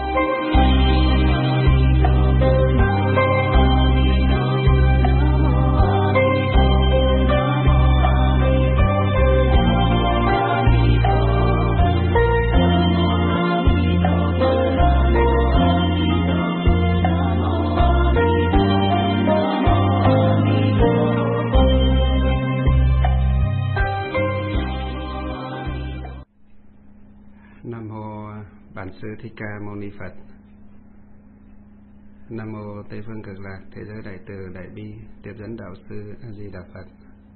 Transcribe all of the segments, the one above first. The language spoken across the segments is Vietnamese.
Bản sư Thích Ca Mâu Ni Phật. Nam mô Tây phương Cực Lạc Thế giới Đại Từ Đại Bi Tiếp dẫn Đạo sư A Di Đà Phật.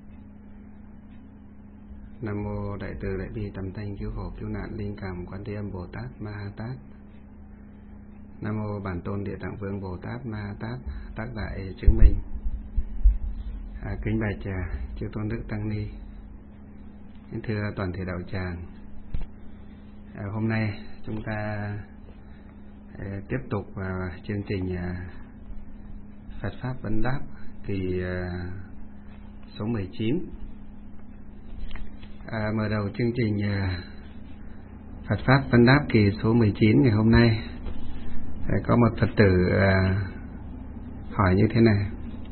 Nam mô Đại Từ Đại Bi Tầm Thanh Cứu Khổ Cứu Nạn Linh Cảm Quan Thế Âm Bồ Tát Ma Ha Tát. Nam mô Bản Tôn Địa Tạng Vương Bồ Tát Ma Ha Tát tác đại chứng minh. Kính bạch chư tôn đức tăng ni, thưa toàn thể đạo tràng. Hôm nay chúng ta tiếp tục vào chương trình Phật Pháp Vấn Đáp kỳ số 19. Mở đầu chương trình Phật Pháp Vấn Đáp kỳ số 19 ngày hôm nay, có một Phật tử hỏi như thế này: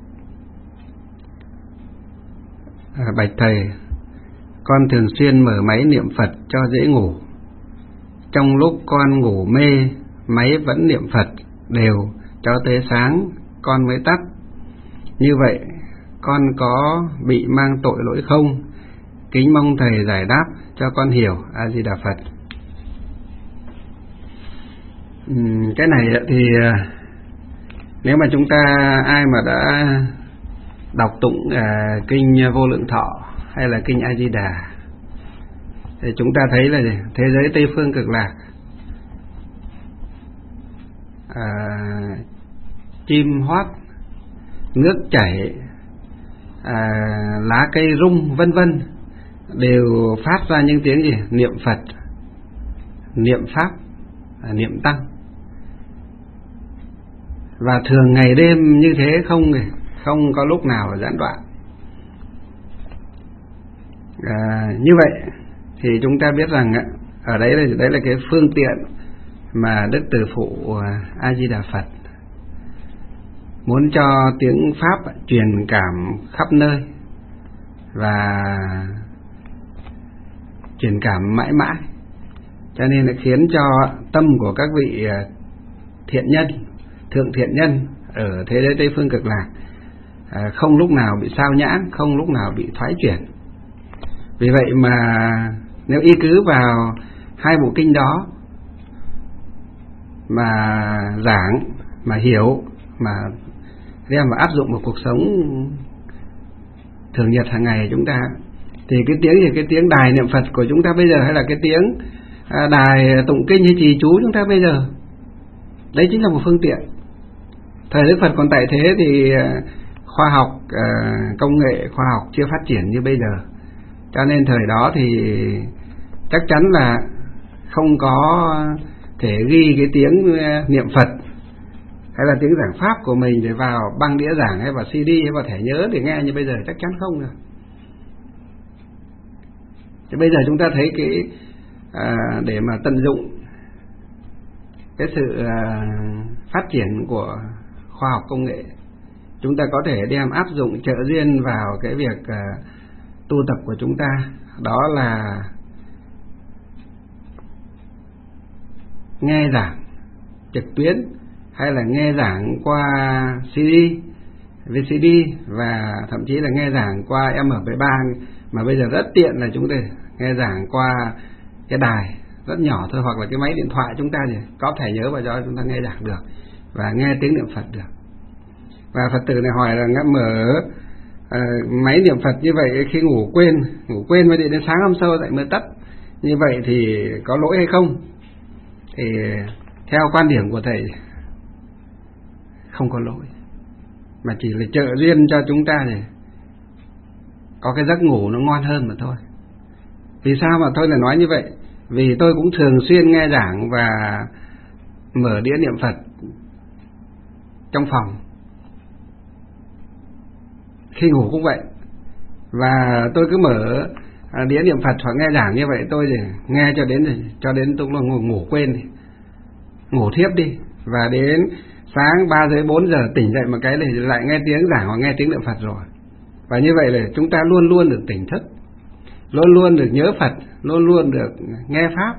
bạch thầy, con thường xuyên mở máy niệm Phật cho dễ ngủ. Trong lúc con ngủ mê, máy vẫn niệm Phật đều cho tới sáng con mới tắt. Như vậy con có bị mang tội lỗi không? Kính mong thầy giải đáp cho con hiểu. A Di Đà Phật. Cái này thì nếu mà chúng ta ai mà đã đọc tụng kinh Vô Lượng Thọ hay là kinh A Di Đà thì chúng ta thấy là thế giới Tây phương Cực Lạc, chim hót, nước chảy, lá cây rung vân vân đều phát ra những tiếng gì? Niệm Phật, niệm Pháp, niệm Tăng. Và thường ngày đêm như thế, không có lúc nào gián đoạn. Như vậy thì chúng ta biết rằng ở đấy là cái phương tiện mà Đức Từ Phụ A Di Đà Phật muốn cho tiếng Pháp truyền cảm khắp nơi và truyền cảm mãi mãi, cho nên là khiến cho tâm của các vị thiện nhân, thượng thiện nhân ở thế giới Tây phương Cực Lạc không lúc nào bị sao nhãng, không lúc nào bị thoái chuyển. Vì vậy mà nếu y cứ vào hai bộ kinh đó mà giảng, mà hiểu, mà đem vào áp dụng vào cuộc sống thường nhật hàng ngày chúng ta, thì cái tiếng đài niệm Phật của chúng ta bây giờ, hay là cái tiếng đài tụng kinh hay trì chú chúng ta bây giờ, đấy chính là một phương tiện. Thời Đức Phật còn tại thế thì khoa học, công nghệ khoa học chưa phát triển như bây giờ, cho nên thời đó thì chắc chắn là không có thể ghi cái tiếng niệm Phật hay là tiếng giảng Pháp của mình để vào băng đĩa giảng hay vào CD hay vào thẻ nhớ để nghe như bây giờ, chắc chắn không rồi. Thì bây giờ chúng ta thấy cái để mà tận dụng cái sự phát triển của khoa học công nghệ, chúng ta có thể đem áp dụng trợ duyên vào cái việc tu tập của chúng ta. Đó là nghe giảng trực tuyến hay là nghe giảng qua CD, VCD và thậm chí là nghe giảng qua MP3, mà bây giờ rất tiện là chúng ta nghe giảng qua cái đài rất nhỏ thôi, hoặc là cái máy điện thoại chúng ta thì có thẻ nhớ vào cho chúng ta nghe giảng được và nghe tiếng niệm Phật được. Và Phật tử này hỏi là mở máy niệm Phật như vậy khi ngủ quên mới đến sáng hôm sau lại mới tắt, như vậy thì có lỗi hay không? Thì theo quan điểm của thầy không có lỗi, mà chỉ là trợ duyên cho chúng ta thì có cái giấc ngủ nó ngon hơn mà thôi. Vì sao mà tôi lại nói như vậy? Vì tôi cũng thường xuyên nghe giảng và mở đĩa niệm Phật trong phòng, khi ngủ cũng vậy. Và tôi cứ mở đĩa niệm Phật hoặc nghe giảng như vậy, tôi thì nghe cho đến tôi ngủ quên thì ngủ thiếp đi, và đến sáng 3 giờ 4 giờ tỉnh dậy một cái thì lại nghe tiếng giảng hoặc nghe tiếng niệm Phật rồi. Và như vậy là chúng ta luôn luôn được tỉnh thức, luôn luôn được nhớ Phật, luôn luôn được nghe Pháp.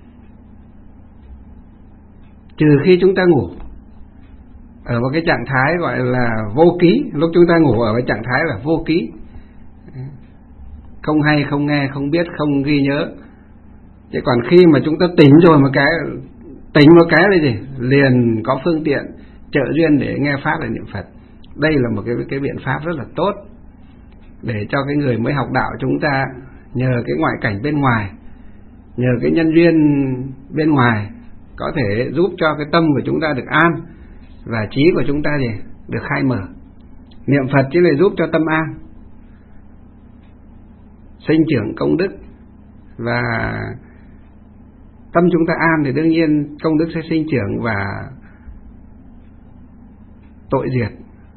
Trừ khi chúng ta ngủ ở một cái trạng thái gọi là vô ký. Lúc chúng ta ngủ ở cái trạng thái là vô ký, không hay, không nghe, không biết, không ghi nhớ. Chứ còn khi mà chúng ta tỉnh rồi một cái là gì? Liền có phương tiện trợ duyên để nghe Pháp và niệm Phật. Đây là một cái biện pháp rất là tốt để cho cái người mới học đạo chúng ta nhờ cái ngoại cảnh bên ngoài, nhờ cái nhân duyên bên ngoài có thể giúp cho cái tâm của chúng ta được an và trí của chúng ta gì? Được khai mở. Niệm Phật chỉ là giúp cho tâm an, sinh trưởng công đức, và tâm chúng ta an thì đương nhiên công đức sẽ sinh trưởng và tội diệt.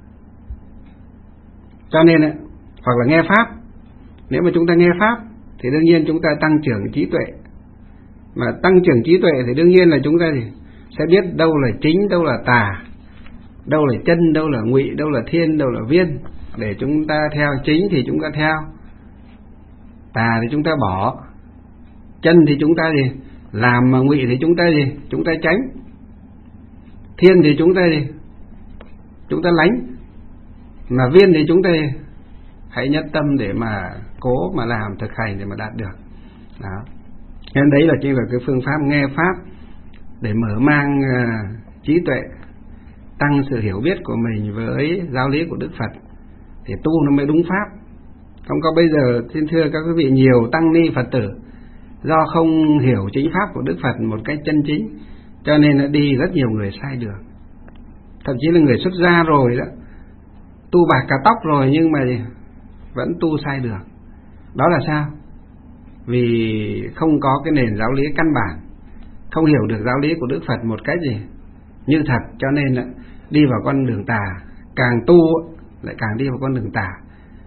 Cho nên hoặc là nghe Pháp, nếu mà chúng ta nghe Pháp thì đương nhiên chúng ta tăng trưởng trí tuệ. Mà tăng trưởng trí tuệ thì đương nhiên là chúng ta sẽ biết đâu là chính, đâu là tà, đâu là chân, đâu là ngụy, đâu là thiên, đâu là viên, để chúng ta theo. Chính thì chúng ta theo, tà thì chúng ta bỏ, chân thì chúng ta làm, mà ngụy thì chúng ta tránh, thiên thì chúng ta lánh, mà viên thì chúng ta hãy nhất tâm để mà cố mà làm, thực hành để mà đạt được. Đó. Nên đấy là chính là cái phương pháp nghe Pháp để mở mang trí tuệ, tăng sự hiểu biết của mình với giáo lý của Đức Phật, thì tu nó mới đúng Pháp. Không có bây giờ, xin thưa các quý vị, nhiều tăng ni Phật tử do không hiểu chính Pháp của Đức Phật một cách chân chính, cho nên nó đi rất nhiều người sai đường. Thậm chí là người xuất gia rồi đó, tu bạc cả tóc rồi nhưng mà vẫn tu sai đường. Đó là sao? Vì không có cái nền giáo lý căn bản, không hiểu được giáo lý của Đức Phật một cách như thật, cho nên là đi vào con đường tà. Càng tu lại càng đi vào con đường tà.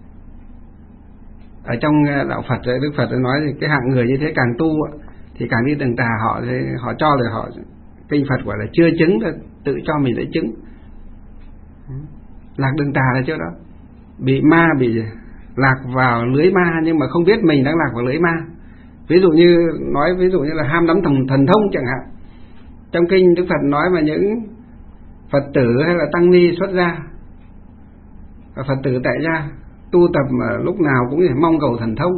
Ở trong đạo Phật, Đức Phật đã nói cái hạng người như thế càng tu thì càng đi đường tà. Họ cho là họ, kinh Phật gọi là chưa chứng, tự cho mình đã chứng. Lạc đường tà là chỗ đó, bị ma, bị lạc vào lưới ma, nhưng mà không biết mình đang lạc vào lưới ma. Ví dụ như là ham đắm thần thông chẳng hạn. Trong kinh Đức Phật nói mà những Phật tử hay là tăng ni xuất gia và Phật tử tại gia tu tập mà lúc nào cũng mong cầu thần thông,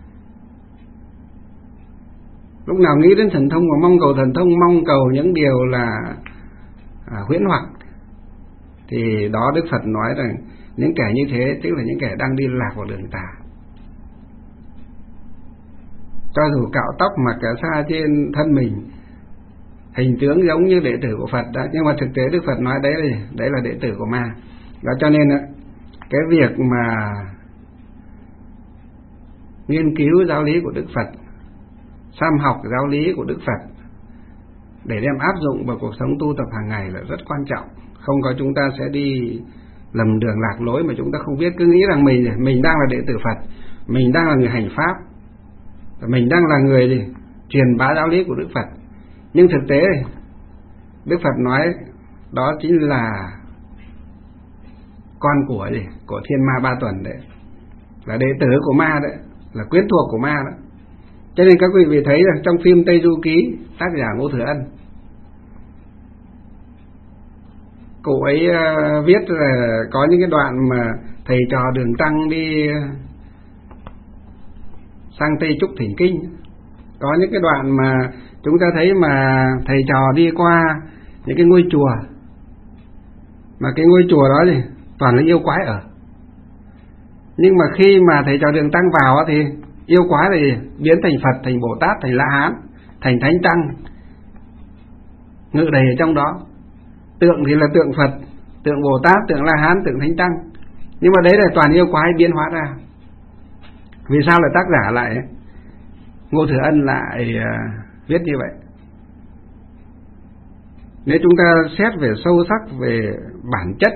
lúc nào nghĩ đến thần thông và mong cầu thần thông, mong cầu những điều là huyễn hoặc, thì đó Đức Phật nói rằng những kẻ như thế tức là những kẻ đang đi lạc vào đường tà. Cho dù cạo tóc mặc cả sa trên thân mình, hình tướng giống như đệ tử của Phật đó, nhưng mà thực tế Đức Phật nói đấy là đệ tử của ma. Đó, cho nên cái việc mà nghiên cứu giáo lý của Đức Phật, sám học giáo lý của Đức Phật để đem áp dụng vào cuộc sống tu tập hàng ngày là rất quan trọng. Không có chúng ta sẽ đi lầm đường lạc lối mà chúng ta không biết, cứ nghĩ rằng mình đang là đệ tử Phật, mình đang là người hành Pháp, mình đang là người truyền bá giáo lý của Đức Phật. Nhưng thực tế Đức Phật nói đó chính là con của thiên ma ba tuần đấy, là đệ tử của ma đấy, là quyến thuộc của ma đó. Cho nên các quý vị thấy rằng trong phim Tây Du Ký, tác giả Ngô Thừa Ân, cụ ấy viết là có những cái đoạn mà thầy trò Đường Tăng đi sang Tây Trúc thỉnh kinh. Có những cái đoạn mà chúng ta thấy mà thầy trò đi qua những cái ngôi chùa, mà cái ngôi chùa đó toàn là yêu quái ở. Nhưng mà khi mà thầy trò Đường Tăng vào thì yêu quái thì biến thành Phật, thành Bồ Tát, thành La Hán, thành Thánh Tăng, ngự đầy ở trong đó. Tượng thì là tượng Phật, tượng Bồ Tát, tượng La Hán, tượng Thánh Tăng, nhưng mà đấy là toàn yêu quái biến hóa ra. Vì sao lại tác giả lại Ngô Thừa Ân lại viết như vậy? Nếu chúng ta xét về sâu sắc về bản chất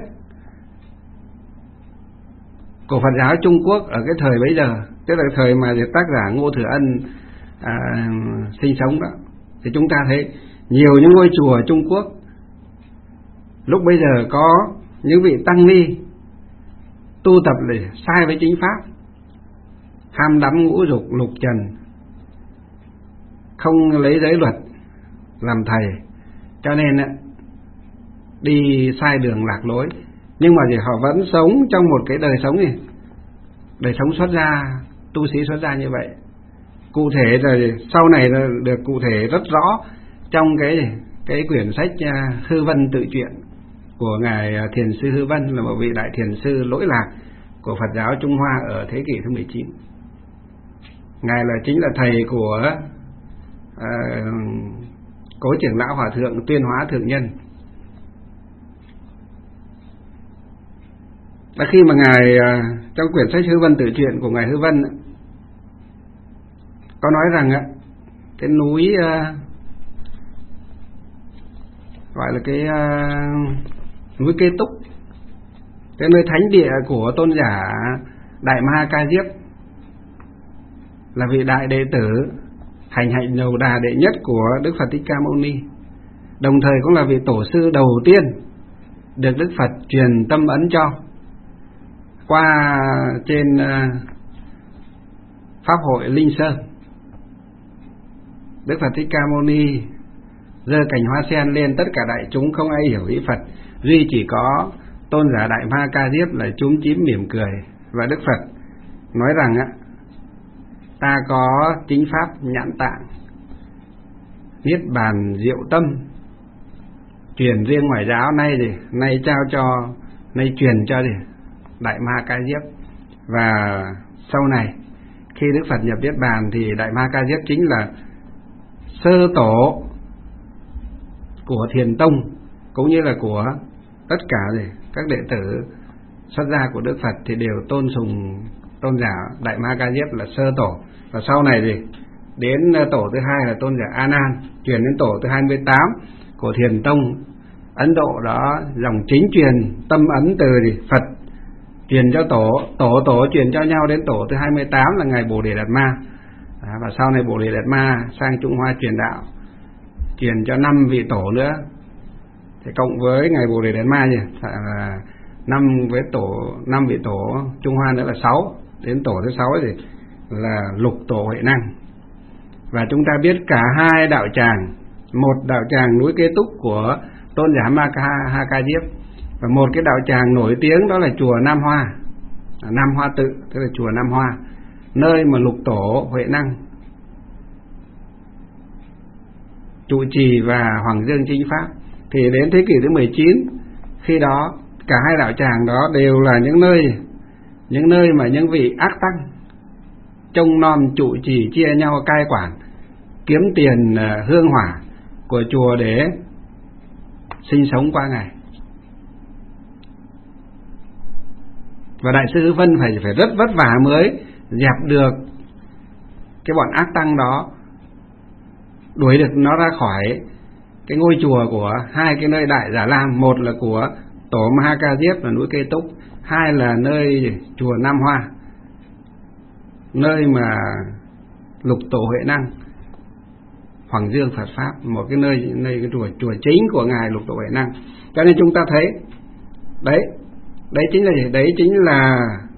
của Phật giáo Trung Quốc ở cái thời bấy giờ, tức là thời mà tác giả Ngô Thừa Ân sinh sống đó, thì chúng ta thấy Nhiều những ngôi chùa ở Trung Quốc lúc bây giờ có những vị tăng ni tu tập để sai với chính pháp, ham đắm ngũ dục lục trần, không lấy giới luật làm thầy, cho nên đi sai đường lạc lối. Nhưng mà thì họ vẫn sống trong một cái đời sống gì, đời sống xuất gia, tu sĩ xuất gia như vậy. Cụ thể rồi sau này được cụ thể rất rõ trong cái quyển sách Hư Vân tự truyện của ngài Thiền sư Hư Vân, là một vị đại thiền sư lỗi lạc của Phật giáo Trung Hoa ở thế kỷ thứ 19. Ngài chính là thầy của Cố trưởng lão Hòa thượng Tuyên Hóa Thượng Nhân. Đã khi mà ngài trong quyển sách Hư Vân tự truyện của ngài Hư Vân có nói rằng cái núi gọi là cái núi Kê Túc, cái nơi thánh địa của tôn giả Đại Ma Ca Diếp, là vị đại đệ tử hành hạnh đầu đà đệ nhất của Đức Phật Thích Ca Mâu Ni, đồng thời cũng là vị tổ sư đầu tiên được Đức Phật truyền tâm ấn cho qua trên pháp hội Linh Sơn. Đức Phật Thích Ca Mâu Ni giơ cành hoa sen lên, tất cả đại chúng không ai hiểu ý Phật, duy chỉ có tôn giả Đại Ma Ca Diếp là chúm chím mỉm cười. Và Đức Phật nói rằng ta có chính pháp nhãn tạng, niết bàn diệu tâm, truyền riêng ngoại giáo, nay trao cho, nay truyền cho Đại Ma Ca Diếp. Và sau này khi Đức Phật nhập niết bàn thì Đại Ma Ca Diếp chính là sơ tổ của Thiền Tông, cũng như là của tất cả các đệ tử xuất gia của Đức Phật thì đều tôn sùng tôn giả Đại Ma Ca Diếp là sơ tổ. Và sau này đến tổ thứ hai là tôn giả A Nan, truyền đến tổ thứ 28 của Thiền Tông Ấn Độ, đó dòng chính truyền tâm ấn từ Phật truyền cho tổ truyền cho nhau đến tổ thứ 28 là ngài Bồ Đề Đạt Ma. Và sau này Bồ Đề Đạt Ma sang Trung Hoa truyền đạo, truyền cho 5 vị tổ nữa. Thì cộng với ngài Bồ Đề Đạt Ma là 5 vị tổ Trung Hoa nữa là 6. Đến tổ thứ 6 thì là lục tổ Huệ Năng. Và chúng ta biết cả hai đạo tràng, một đạo tràng núi Kê Túc của tôn giả Ma Ca Diếp, và một cái đạo tràng nổi tiếng đó là chùa Nam Hoa, Nam Hoa Tự, tức là chùa Nam Hoa, nơi mà lục tổ Huệ Năng trụ trì và Hoàng Dương chính pháp. Thì đến thế kỷ thứ 19, khi đó cả hai đạo tràng đó đều là những nơi mà những vị ác tăng trông nom trụ trì, chia nhau cai quản, kiếm tiền hương hỏa của chùa để sinh sống qua ngày. Và đại sư Hư Vân phải rất vất vả mới dẹp được cái bọn ác tăng đó, đuổi được nó ra khỏi cái ngôi chùa của hai cái nơi Đại Già Lam. Một là của tổ Ma Ca Diếp là núi Kê Túc, hai là nơi chùa Nam Hoa, nơi mà lục tổ Huệ Năng Hoàng Dương Phật Pháp, một cái nơi cái chùa chính của ngài lục tổ Huệ Năng. Cho nên chúng ta thấy đấy chính là gì? Đấy chính là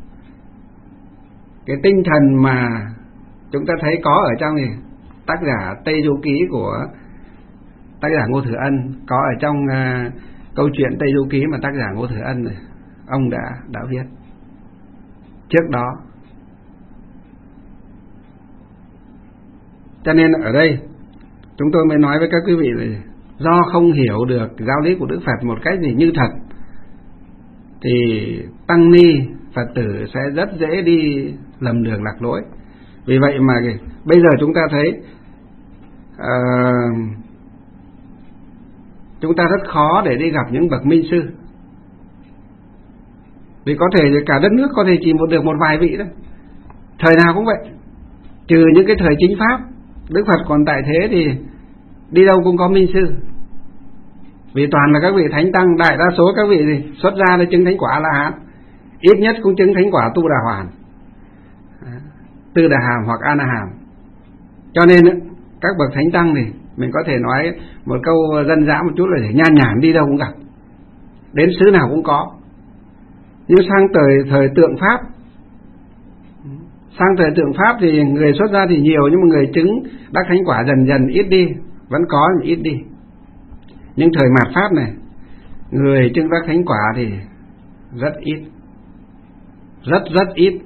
cái tinh thần mà chúng ta thấy có ở trong tác giả Tây Du Ký của tác giả Ngô Thừa Ân, có ở trong câu chuyện Tây Du Ký mà tác giả Ngô Thừa Ân này, ông đã viết trước đó. Cho nên ở đây chúng tôi mới nói với các quý vị là do không hiểu được giáo lý của Đức Phật một cách như thật, thì tăng ni Phật tử sẽ rất dễ đi lầm đường lạc lối. Vì vậy mà bây giờ chúng ta thấy chúng ta rất khó để đi gặp những bậc minh sư, vì có thể cả đất nước có thể chỉ được một vài vị đó, thời nào cũng vậy, trừ những cái thời chính pháp Đức Phật còn tại thế thì đi đâu cũng có minh sư, vì toàn là các vị thánh tăng, đại đa số các vị xuất gia để chứng thánh quả La Hán, ít nhất cũng chứng thánh quả Tu Đà Hoàn, Tư Đà Hàm hoặc A Na Hàm. Cho nên các bậc thánh tăng thì Mình có thể nói một câu dân dã một chút là nhan nhản đi đâu cũng gặp, đến xứ nào cũng có. Nhưng sang thời tượng Pháp, sang thời tượng Pháp thì người xuất gia thì nhiều, nhưng mà người chứng đắc thánh quả dần dần ít đi, vẫn có nhưng ít đi. Nhưng thời mạt Pháp này, người chứng đắc thánh quả thì rất ít, rất ít.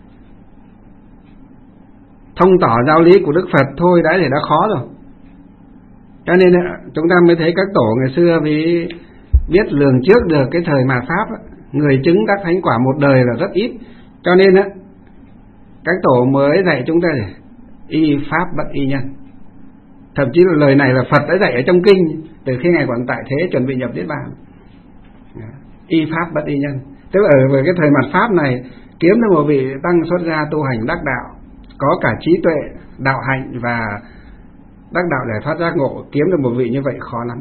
Thông tỏ giáo lý của Đức Phật thôi đã thì đã khó rồi. Cho nên chúng ta mới thấy các tổ ngày xưa vì biết lường trước được cái thời mạt Pháp, người chứng đắc thánh quả một đời là rất ít. Cho nên các tổ mới dạy chúng ta y pháp bất y nhân. Thậm chí là lời này là Phật đã dạy ở trong kinh từ khi Ngài còn tại thế chuẩn bị nhập Niết Bàn. Y pháp bất y nhân, tức là ở cái thời mạt Pháp này kiếm được một vị tăng xuất gia tu hành đắc đạo, có cả trí tuệ, đạo hạnh và đắc đạo giải thoát giác ngộ, kiếm được một vị như vậy khó lắm,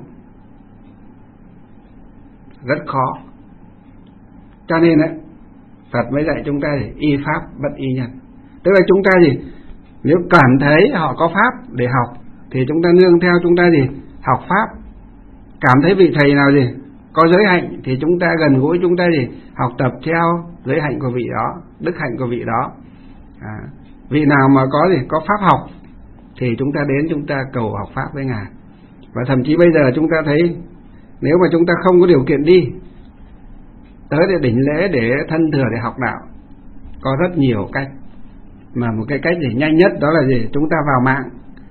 rất khó. Cho nên Phật mới dạy chúng ta y pháp bất y nhân. Tức là chúng ta nếu cảm thấy họ có pháp để học thì chúng ta nương theo, chúng ta học pháp. Cảm thấy vị thầy nào có giới hạnh thì chúng ta gần gũi, chúng ta học tập theo giới hạnh của vị đó, đức hạnh của vị đó. Vị nào mà có pháp học thì chúng ta đến, chúng ta cầu học pháp với Ngài. Và thậm chí bây giờ chúng ta thấy, nếu mà chúng ta không có điều kiện đi tới để đỉnh lễ để thân thừa để học đạo, có rất nhiều cách. Mà một cái cách nhanh nhất đó là chúng ta vào mạng,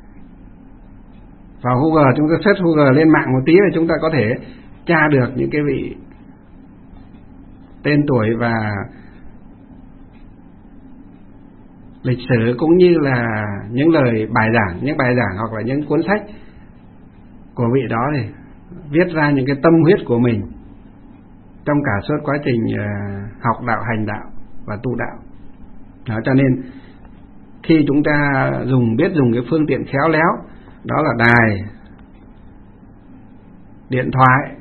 vào Google, chúng ta search Google lên mạng một tí là chúng ta có thể tra được những cái vị tên tuổi và lịch sử, cũng như là những lời bài giảng, những bài giảng hoặc là những cuốn sách của vị đó thì viết ra những cái tâm huyết của mình trong cả suốt quá trình học đạo, hành đạo và tu đạo. Đó, cho nên khi chúng ta biết dùng cái phương tiện khéo léo, đó là đài, điện thoại,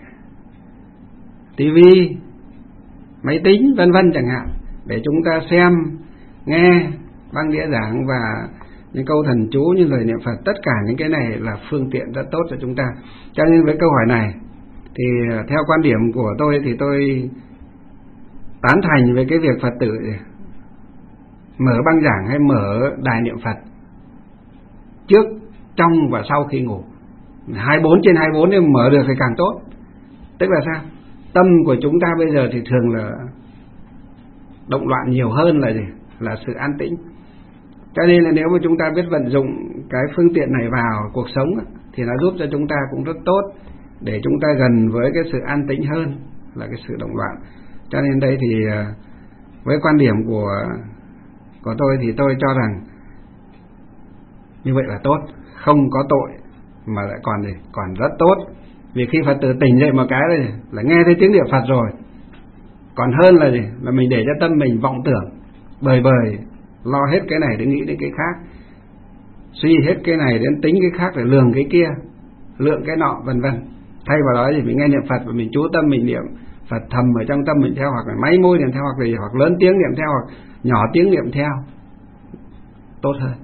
tivi, máy tính vân vân chẳng hạn, để chúng ta xem, nghe băng đĩa giảng và những câu thần chú, như lời niệm Phật, tất cả những cái này là phương tiện rất tốt cho chúng ta. Cho nên với câu hỏi này thì theo quan điểm của tôi thì tôi tán thành với cái việc Phật tử mở băng giảng hay mở đài niệm Phật trước, trong và sau khi ngủ, 24/24, nếu mở được thì càng tốt. Tức là sao? Tâm của chúng ta bây giờ thì thường là động loạn nhiều hơn là sự an tĩnh. Cho nên là nếu mà chúng ta biết vận dụng cái phương tiện này vào cuộc sống thì nó giúp cho chúng ta cũng rất tốt, để chúng ta gần với cái sự an tĩnh hơn là cái sự động loạn. Cho nên đây thì với quan điểm của tôi thì tôi cho rằng như vậy là tốt, không có tội mà lại còn rất tốt. Vì khi Phật tử tỉnh dậy một cái là nghe thấy tiếng niệm Phật rồi, còn hơn là mình để cho tâm mình vọng tưởng bời lo hết cái này để nghĩ đến cái khác, suy hết cái này đến tính cái khác, để lường cái kia, lượng cái nọ vân vân. Thay vào đó thì mình nghe niệm Phật và mình chú tâm mình niệm Phật thầm ở trong tâm mình theo, hoặc là máy môi niệm theo, hoặc lớn tiếng niệm theo, hoặc nhỏ tiếng niệm theo, tốt hơn.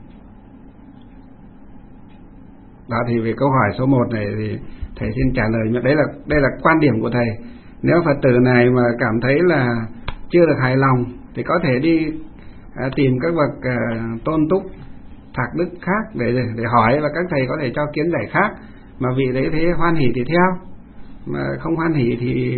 Đó thì về câu hỏi số 1 này thì thầy xin trả lời, đây là quan điểm của thầy. Nếu Phật tử này mà cảm thấy là chưa được hài lòng thì có thể đi tìm các bậc tôn túc thạc đức khác để hỏi, và các thầy có thể cho kiến giải khác. Mà vị đấy thế hoan hỉ thì theo, mà không hoan hỉ thì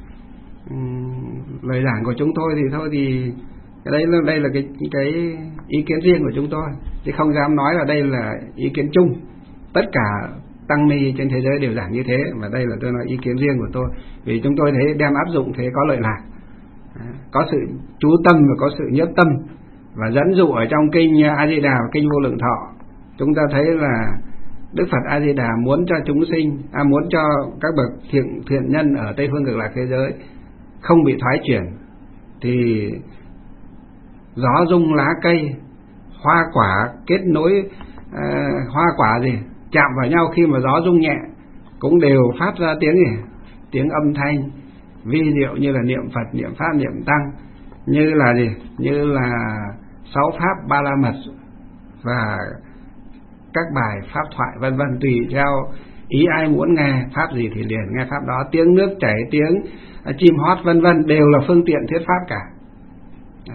lời giảng của chúng tôi thì thôi, thì đây là cái ý kiến riêng của chúng tôi, chứ không dám nói là đây là ý kiến chung. Tất cả tăng ni trên thế giới đều giảng như thế, và đây là tôi nói ý kiến riêng của tôi, vì chúng tôi thấy đem áp dụng thế có lợi lạc, có sự chú tâm và có sự nhiếp tâm. Và dẫn dụ ở trong kinh A Di Đà, kinh Vô Lượng Thọ, chúng ta thấy là Đức Phật A Di Đà muốn cho chúng sinh, muốn cho các bậc thiện nhân ở Tây phương Cực Lạc thế giới không bị thoái chuyển, thì gió rung lá cây, hoa quả kết nối, hoa quả chạm vào nhau khi mà gió rung nhẹ cũng đều phát ra tiếng âm thanh vi diệu, như là niệm Phật, niệm Pháp, niệm Tăng, như là 6 pháp Ba La Mật và các bài pháp thoại vân vân, tùy theo ý ai muốn nghe pháp gì thì liền nghe pháp đó. Tiếng nước chảy, tiếng chim hót vân vân đều là phương tiện thuyết pháp cả. Đó.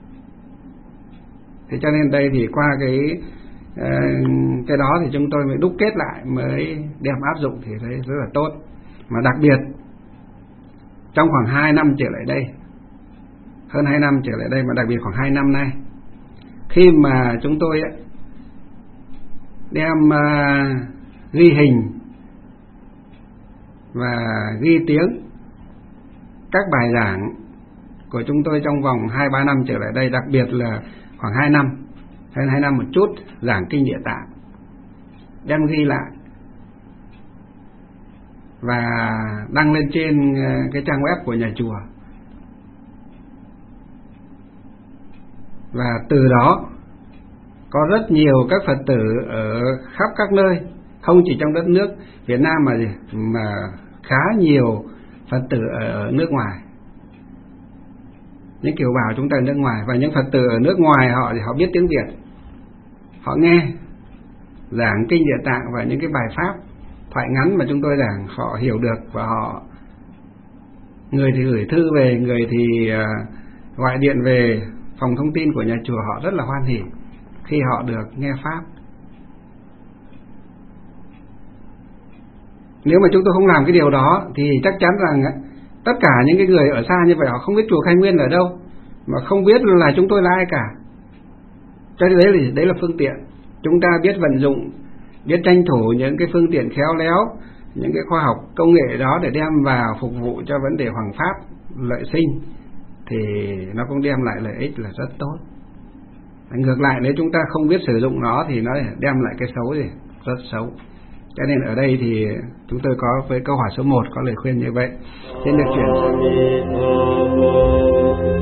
Thế cho nên đây thì qua cái đó thì chúng tôi mới đúc kết lại, mới đem áp dụng thì thấy rất là tốt. Mà đặc biệt trong khoảng 2 năm trở lại đây, hơn 2 năm trở lại đây, mà đặc biệt khoảng 2 năm nay, khi mà chúng tôi đem ghi hình và ghi tiếng các bài giảng của chúng tôi trong vòng 2-3 năm trở lại đây, đặc biệt là khoảng 2 năm, hơn 2 năm một chút, giảng kinh Địa Tạng, đem ghi lại và đăng lên trên cái trang web của nhà chùa. Và từ đó có rất nhiều các Phật tử ở khắp các nơi, không chỉ trong đất nước Việt Nam mà khá nhiều Phật tử ở nước ngoài, những kiều bào chúng ta ở nước ngoài. Và những Phật tử ở nước ngoài họ biết tiếng Việt, họ nghe giảng kinh Địa Tạng và những cái bài pháp thoại ngắn mà chúng tôi giảng, họ hiểu được, và họ, người thì gửi thư về, người thì gọi điện về phòng thông tin của nhà chùa, họ rất là hoan hỉ khi họ được nghe pháp. Nếu mà chúng tôi không làm cái điều đó thì chắc chắn rằng tất cả những cái người ở xa như vậy họ không biết chùa Khai Nguyên ở đâu, mà không biết là chúng tôi là ai cả. Cho nên đấy là phương tiện. Chúng ta biết vận dụng, biết tranh thủ những cái phương tiện khéo léo, những cái khoa học công nghệ đó để đem vào phục vụ cho vấn đề hoằng pháp lợi sinh, thì nó cũng đem lại lợi ích là rất tốt. Ngược lại, nếu chúng ta không biết sử dụng nó thì nó đem lại cái xấu gì rất xấu. Cho nên ở đây thì chúng tôi có với câu hỏi số 1 có lời khuyên như vậy. Xin được chuyển